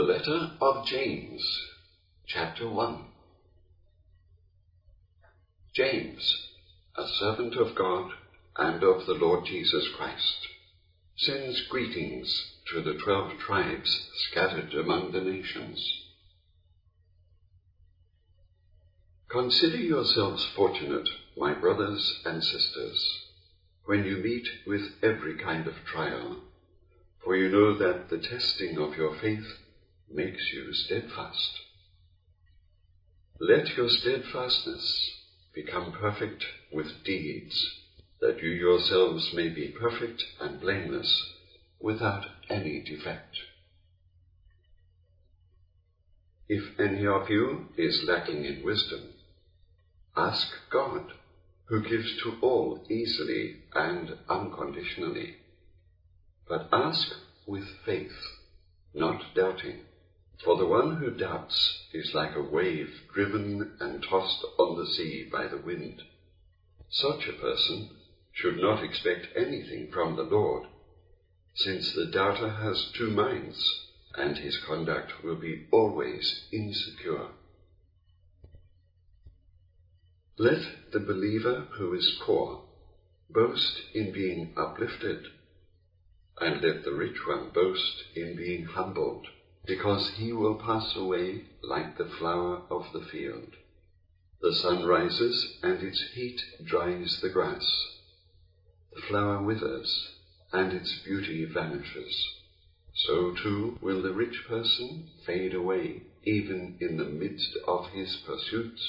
The letter of James, chapter 1. James, a servant of God and of the Lord Jesus Christ, sends greetings to the 12 tribes scattered among the nations. Consider yourselves fortunate, my brothers and sisters, when you meet with every kind of trial, for you know that the testing of your faith makes you steadfast. Let your steadfastness become perfect with deeds, that you yourselves may be perfect and blameless, without any defect. If any of you is lacking in wisdom, ask God, who gives to all easily and unconditionally. But ask with faith, not doubting. For the one who doubts is like a wave driven and tossed on the sea by the wind. Such a person should not expect anything from the Lord, since the doubter has two minds, and his conduct will be always insecure. Let the believer who is poor boast in being uplifted, and let the rich one boast in being humbled, because he will pass away like the flower of the field. The sun rises, and its heat dries the grass. The flower withers, and its beauty vanishes. So too will the rich person fade away, even in the midst of his pursuits.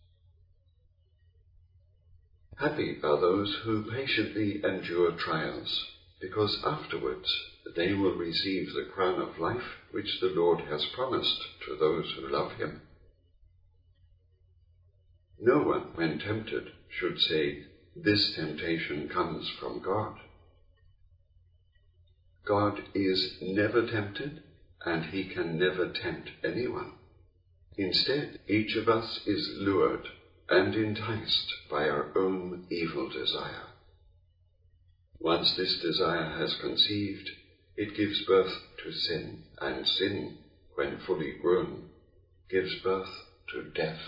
Happy are those who patiently endure trials, because afterwards they will receive the crown of life which the Lord has promised to those who love him. No one, when tempted, should say, "This temptation comes from God." God is never tempted, and he can never tempt anyone. Instead, each of us is lured and enticed by our own evil desire. Once this desire has conceived, it gives birth to sin, and sin, when fully grown, gives birth to death.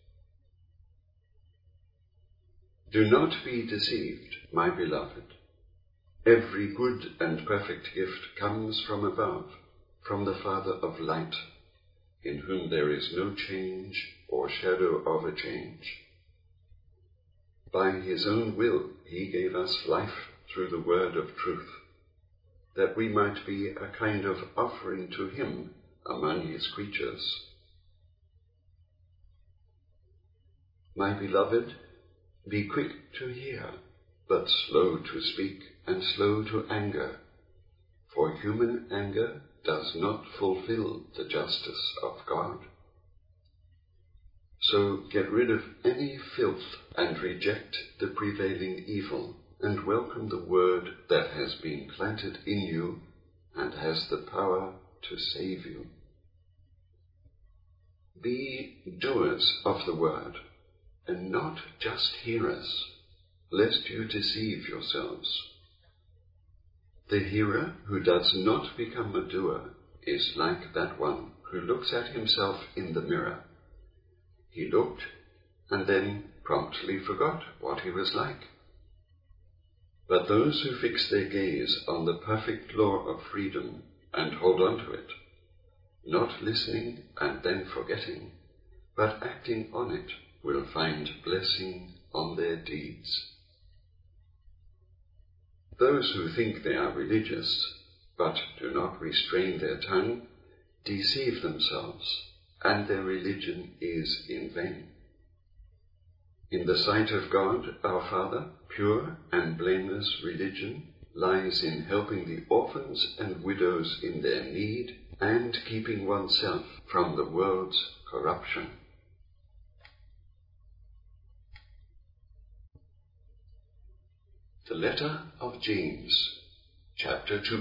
Do not be deceived, my beloved. Every good and perfect gift comes from above, from the Father of light, in whom there is no change or shadow of a change. By his own will he gave us life through the word of truth, that we might be a kind of offering to him among his creatures. My beloved, be quick to hear, but slow to speak, and slow to anger, for human anger does not fulfill the justice of God. So get rid of any filth and reject the prevailing evil, and welcome the word that has been planted in you and has the power to save you. Be doers of the word, and not just hearers, lest you deceive yourselves. The hearer who does not become a doer is like that one who looks at himself in the mirror. He looked, and then promptly forgot what he was like. But those who fix their gaze on the perfect law of freedom and hold on to it, not listening and then forgetting, but acting on it, will find blessing on their deeds. Those who think they are religious, but do not restrain their tongue, deceive themselves, and their religion is in vain. In the sight of God, our Father, pure and blameless religion lies in helping the orphans and widows in their need and keeping oneself from the world's corruption. The letter of James, chapter 2.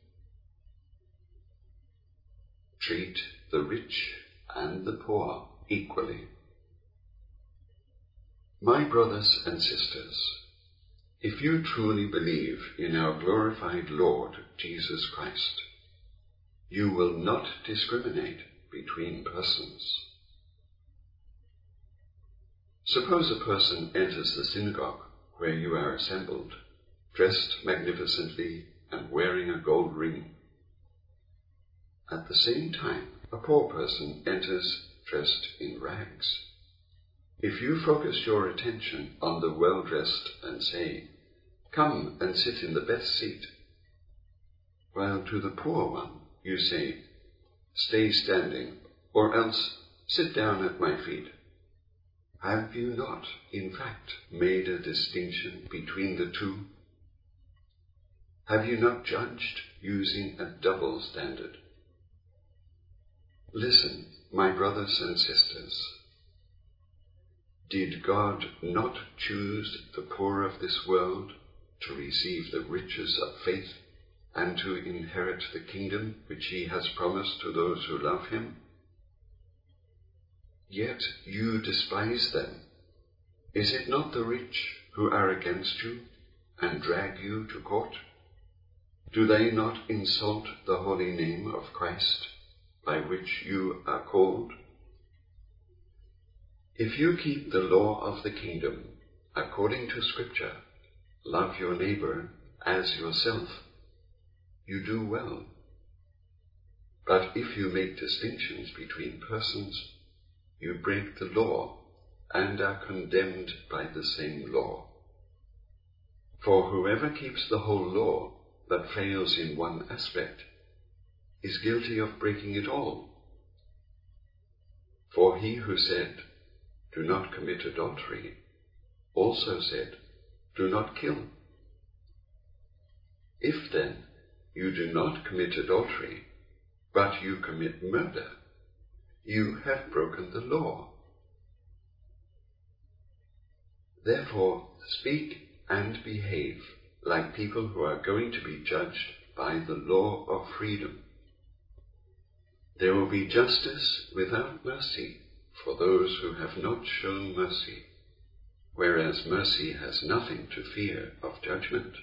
Treat the rich and the poor equally. My brothers and sisters, if you truly believe in our glorified Lord Jesus Christ, You will not discriminate between persons. Suppose a person enters the synagogue where you are assembled, dressed magnificently and wearing a gold ring. At the same time, a poor person enters dressed in rags. If you focus your attention on the well-dressed and say, "Come and sit in the best seat," while to the poor one you say, "Stay standing, or else sit down at my feet," have you not, in fact, made a distinction between the two? Have you not judged using a double standard? Listen, my brothers and sisters. Did God not choose the poor of this world to receive the riches of faith and to inherit the kingdom which he has promised to those who love him? Yet you despise them. Is it not the rich who are against you and drag you to court? Do they not insult the holy name of Christ, by which you are called? If you keep the law of the kingdom according to Scripture, love your neighbor as yourself, you do well. But if you make distinctions between persons, you break the law and are condemned by the same law. For whoever keeps the whole law but fails in one aspect is guilty of breaking it all. For he who said, "Do not commit adultery," also said, "Do not kill." If then you do not commit adultery, but you commit murder, you have broken the law. Therefore, speak and behave like people who are going to be judged by the law of freedom. There will be justice without mercy for those who have not shown mercy, whereas mercy has nothing to fear of judgment.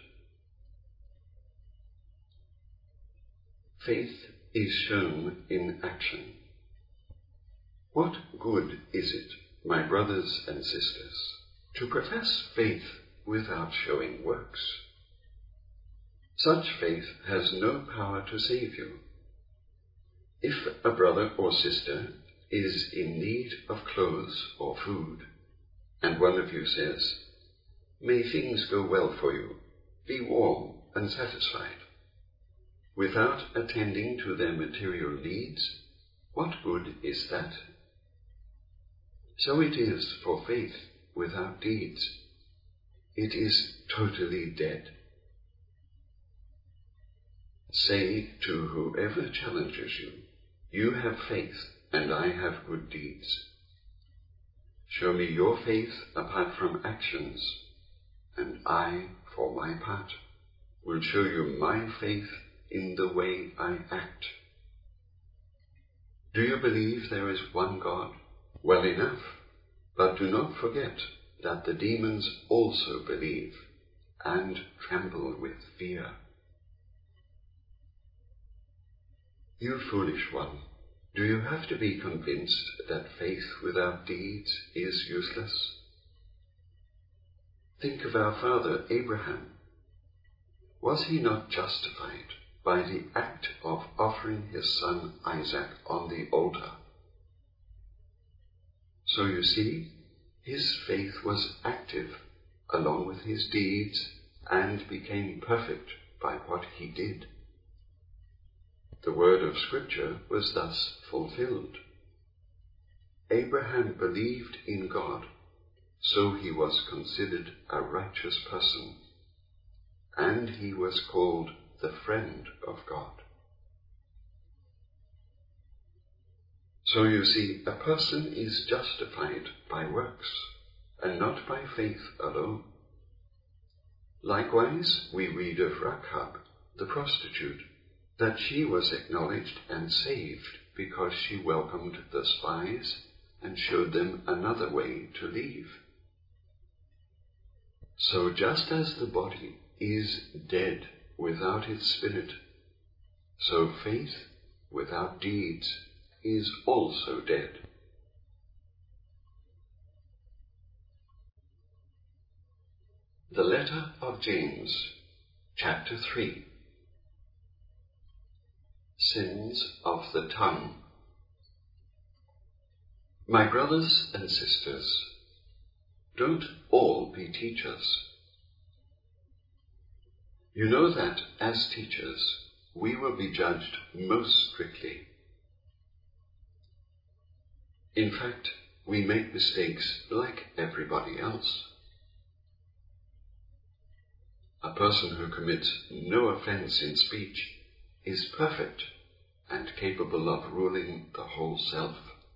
Faith is shown in action. What good is it, my brothers and sisters, to profess faith without showing works? Such faith has no power to save you. If a brother or sister is in need of clothes or food, and one of you says, "May things go well for you, be warm and satisfied," without attending to their material needs, what good is that? So it is for faith without deeds. It is totally dead. Say to whoever challenges you, "You have faith, and I have good deeds." Show me your faith apart from actions, and I, for my part, will show you my faith in the way I act. Do you believe there is one God? Well enough, but do not forget that the demons also believe and tremble with fear. You foolish one, do you have to be convinced that faith without deeds is useless? Think of our father Abraham. Was he not justified by the act of offering his son Isaac on the altar? So you see, his faith was active along with his deeds and became perfect by what he did. The word of Scripture was thus fulfilled. Abraham believed in God, so he was considered a righteous person, and he was called the friend of God. So you see, a person is justified by works, and not by faith alone. Likewise, we read of Rahab, the prostitute, that she was acknowledged and saved because she welcomed the spies and showed them another way to live. So just as the body is dead without its spirit, so faith without deeds is also dead. The letter of James, chapter 3. Sins of the tongue. My brothers and sisters, don't all be teachers. You know that as teachers we will be judged most strictly. In fact, we make mistakes like everybody else. A person who commits no offense in speech is perfect and capable of ruling the whole self.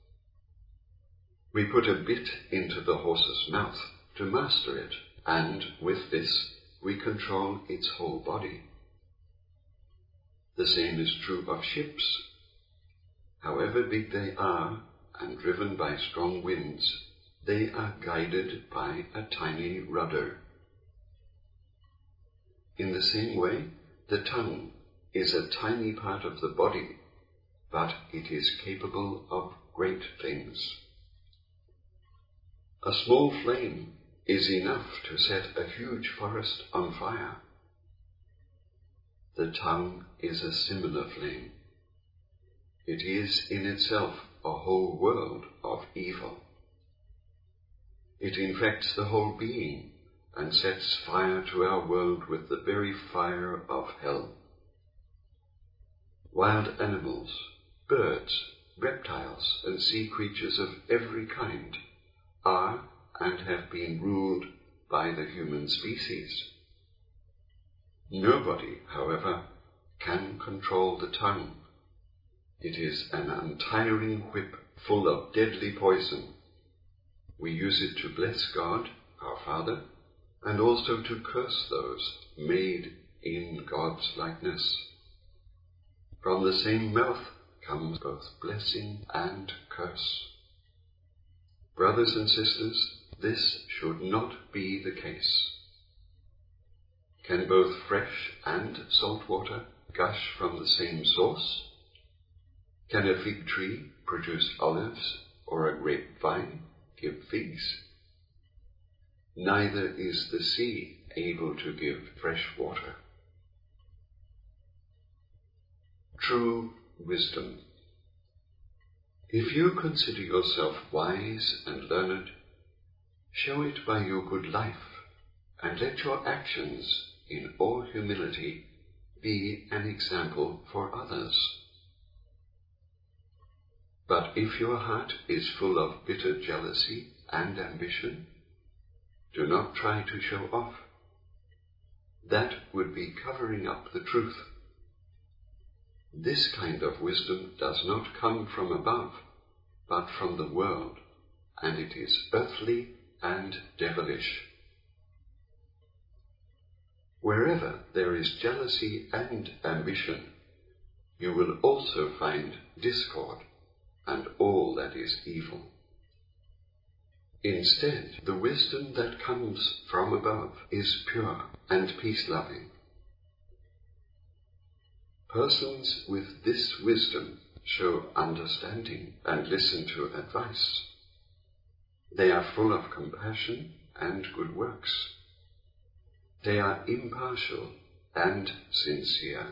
We put a bit into the horse's mouth to master it, and with this we control its whole body. The same is true of ships. However big they are and driven by strong winds, they are guided by a tiny rudder. In the same way, the tongue is a tiny part of the body, but it is capable of great things. A small flame is enough to set a huge forest on fire. The tongue is a similar flame. It is in itself a whole world of evil. It infects the whole being and sets fire to our world with the very fire of hell. Wild animals, birds, reptiles, and sea creatures of every kind are and have been ruled by the human species. Nobody, however, can control the tongue. It is an untiring whip full of deadly poison. We use it to bless God, our Father, and also to curse those made in God's likeness. From the same mouth comes both blessing and curse. Brothers and sisters, this should not be the case. Can both fresh and salt water gush from the same source? Can a fig tree produce olives or a grapevine give figs? Neither is the sea able to give fresh water. True wisdom. If you consider yourself wise and learned, show it by your good life, and let your actions, in all humility, be an example for others. But if your heart is full of bitter jealousy and ambition, do not try to show off. That would be covering up the truth. This kind of wisdom does not come from above, but from the world, and it is earthly and devilish. Wherever there is jealousy and ambition, you will also find discord and all that is evil. Instead, the wisdom that comes from above is pure and peace-loving. Persons with this wisdom show understanding and listen to advice. They are full of compassion and good works. They are impartial and sincere.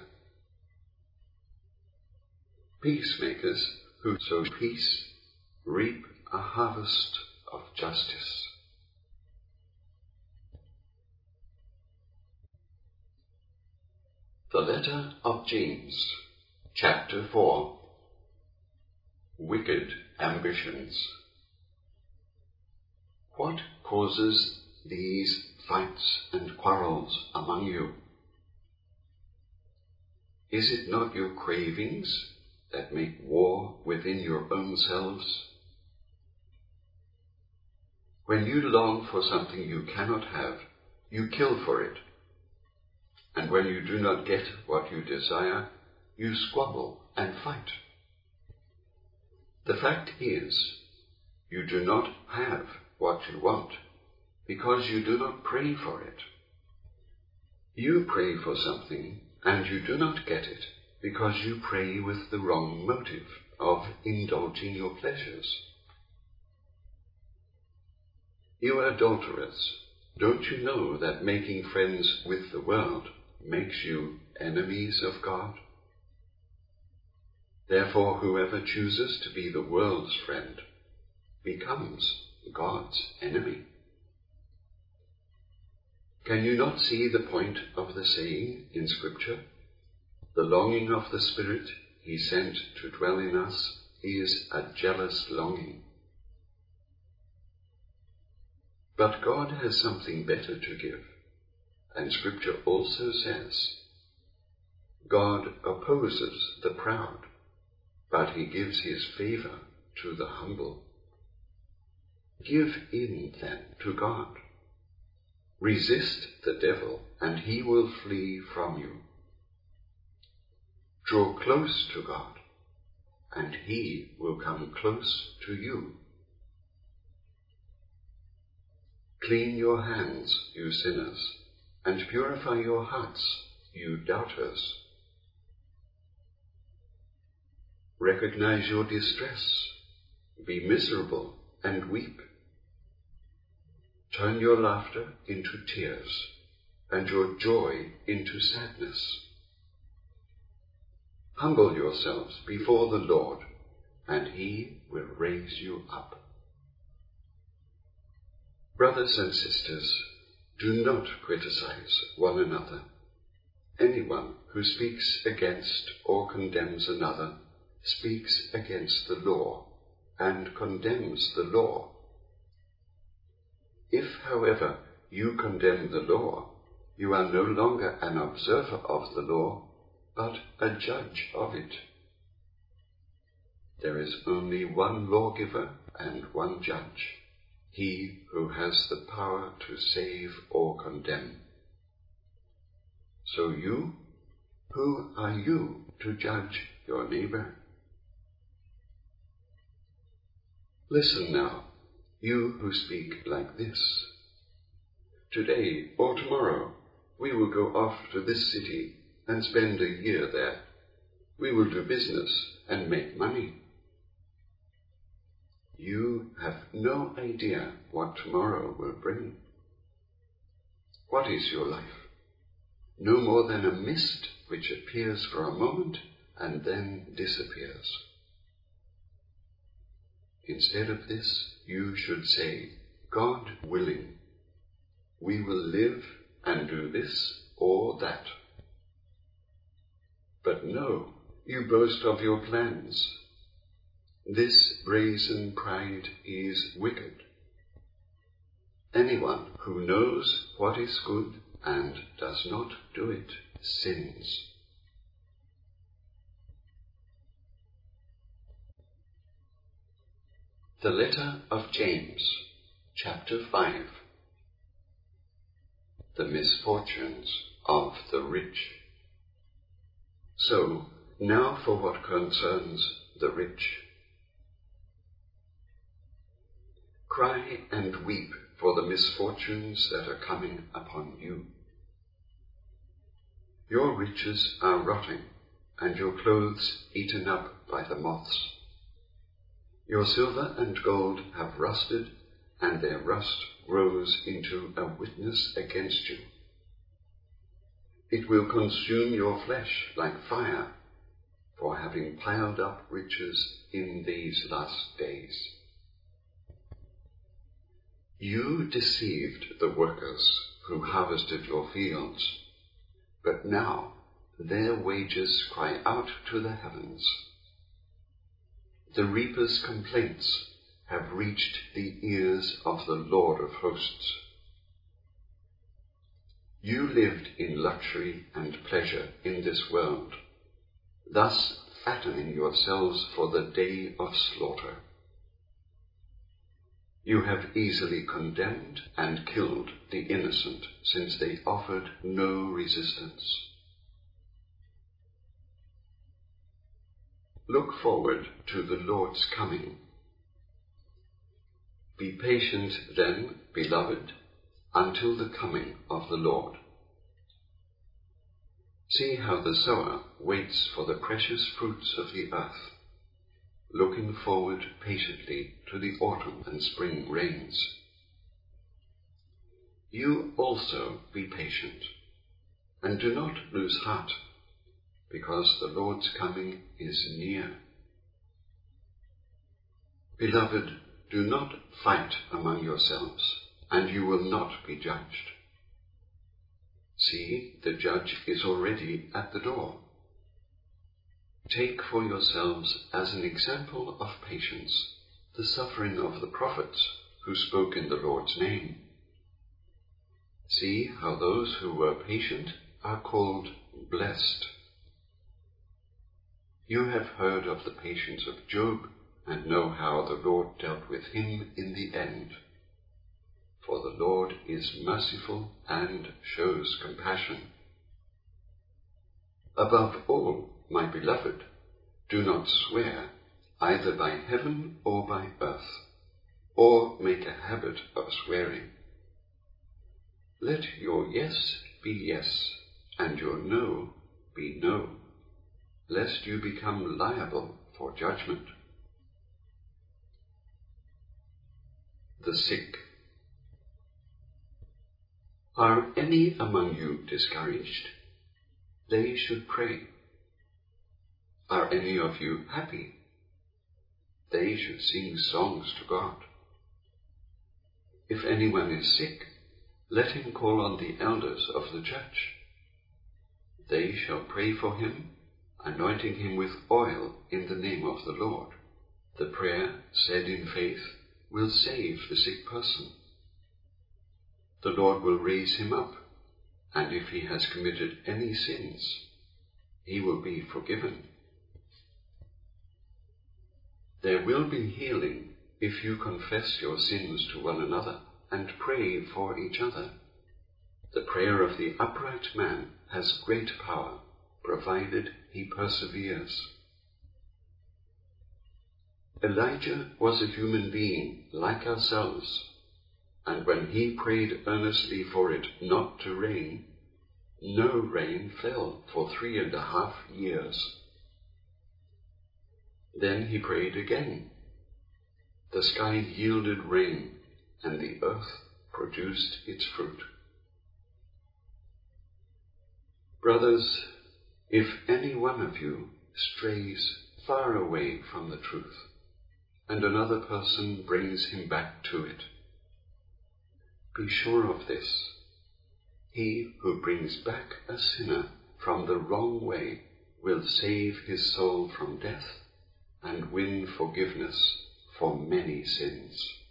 Peacemakers who sow peace reap a harvest of justice. The letter of James, chapter 4. Wicked ambitions. What causes these fights and quarrels among you? Is it not your cravings that make war within your own selves? When you long for something you cannot have, you kill for it. And when you do not get what you desire, you squabble and fight. The fact is, you do not have what you want, because you do not pray for it. You pray for something, and you do not get it, because you pray with the wrong motive of indulging your pleasures. You adulterers, don't you know that making friends with the world makes you enemies of God? Therefore, whoever chooses to be the world's friend becomes God's enemy. Can you not see the point of the saying in Scripture? The longing of the Spirit He sent to dwell in us is a jealous longing. But God has something better to give, and Scripture also says, God opposes the proud, but He gives His favor to the humble. Give in then to God. Resist the devil, and he will flee from you. Draw close to God, and He will come close to you. Clean your hands, you sinners, and purify your hearts, you doubters. Recognize your distress, be miserable, and weep. Turn your laughter into tears, and your joy into sadness. Humble yourselves before the Lord, and He will raise you up. Brothers and sisters, do not criticize one another. Anyone who speaks against or condemns another speaks against the law and condemns the law. If, however, you condemn the law, you are no longer an observer of the law, but a judge of it. There is only one lawgiver and one judge, He who has the power to save or condemn. So you, who are you to judge your neighbor? Listen now, you who speak like this. Today or tomorrow we will go off to this city and spend a year there. We will do business and make money. You have no idea what tomorrow will bring. What is your life? No more than a mist which appears for a moment and then disappears. Instead of this, you should say, God willing, we will live and do this or that. But no, you boast of your plans. This brazen pride is wicked. Anyone who knows what is good and does not do it sins. The Letter of James, Chapter 5. The Misfortunes of the Rich. So, now for what concerns the rich. Cry and weep for the misfortunes that are coming upon you. Your riches are rotting, and your clothes eaten up by the moths. Your silver and gold have rusted, and their rust grows into a witness against you. It will consume your flesh like fire, for having piled up riches in these last days. You deceived the workers who harvested your fields, but now their wages cry out to the heavens. The reapers' complaints have reached the ears of the Lord of hosts. You lived in luxury and pleasure in this world, thus fattening yourselves for the day of slaughter. You have easily condemned and killed the innocent, since they offered no resistance. Look forward to the Lord's coming. Be patient then, beloved, until the coming of the Lord. See how the sower waits for the precious fruits of the earth, looking forward patiently to the autumn and spring rains. You also be patient, and do not lose heart, because the Lord's coming is near. Beloved, do not fight among yourselves, and you will not be judged. See, the judge is already at the door. Take for yourselves as an example of patience the suffering of the prophets who spoke in the Lord's name. See how those who were patient are called blessed. You have heard of the patience of Job, and know how the Lord dealt with him in the end. For the Lord is merciful and shows compassion. Above all, my beloved, do not swear either by heaven or by earth, or make a habit of swearing. Let your yes be yes, and your no be no, lest you become liable for judgment. The sick. Are any among you discouraged? They should pray. Are any of you happy? They should sing songs to God. If anyone is sick, let him call on the elders of the church. They shall pray for him, anointing him with oil in the name of the Lord. The prayer, said in faith, will save the sick person. The Lord will raise him up, and if he has committed any sins, he will be forgiven. There will be healing if you confess your sins to one another and pray for each other. The prayer of the upright man has great power, provided he perseveres. Elijah was a human being like ourselves, and when he prayed earnestly for it not to rain, no rain fell for 3.5 years. Then he prayed again. The sky yielded rain, and the earth produced its fruit. Brothers, if any one of you strays far away from the truth, and another person brings him back to it, be sure of this: he who brings back a sinner from the wrong way will save his soul from death and win forgiveness for many sins.